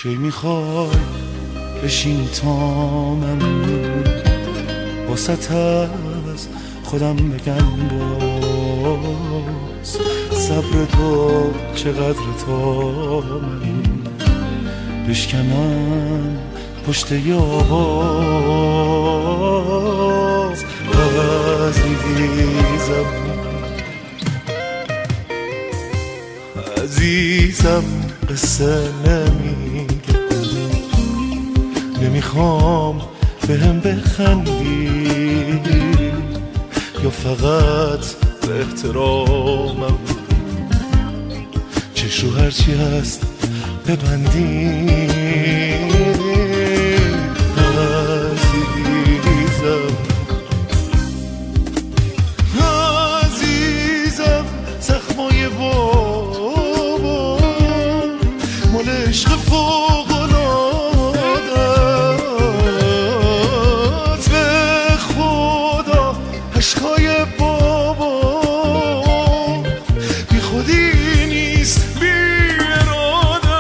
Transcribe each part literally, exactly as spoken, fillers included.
کی میخوای بشین تا من واسط از خودم بگم باز صبر تو چقدر تا من بشکنم پشت یاز عزیزم عزیزم قصه نمیگه نمیخوام بهم بخندی یا فقط به احترامم چش رو هرچی هست ببندی عزیزم عزیزم زخمای بابا مال عشق فوق‌العاده‌ست به خدا عشقای بابا بی خودی نیست بی اراده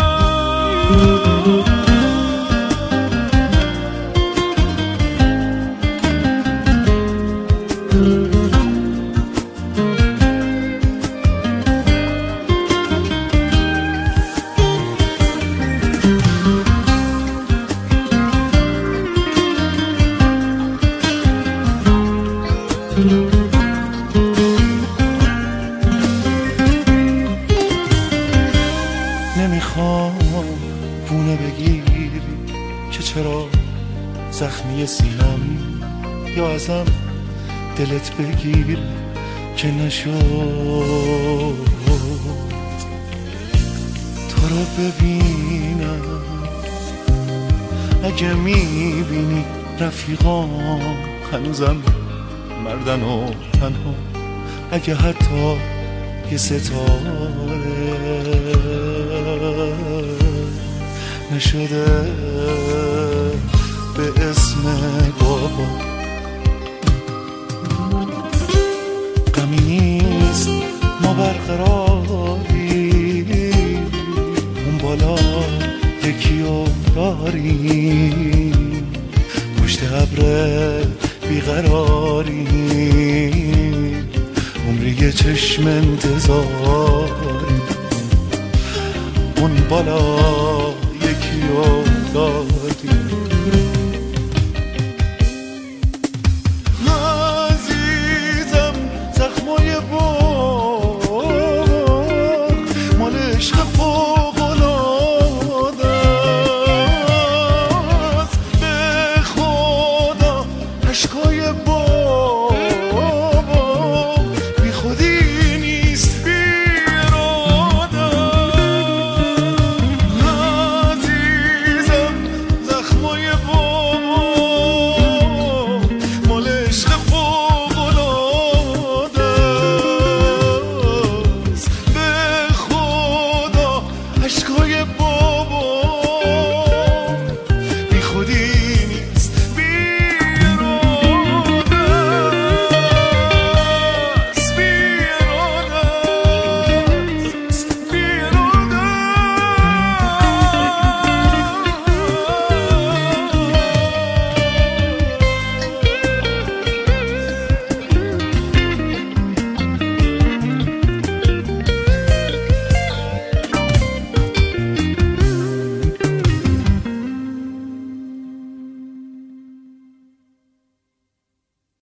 نمیخوام بونه بگیری که چرا زخمی سینم یا ازم دلت بگیر که نشد تو رو ببینم اگه میبینی رفیقام هنوزم مردن و تنها اگه حتی یه ستاره نشده به اسم بابا غمی نیست ما برقراری اون بالا یکی رو داریم پشت ابر بیقراری عمری یه چشم انتظاری اون بالا یکی رو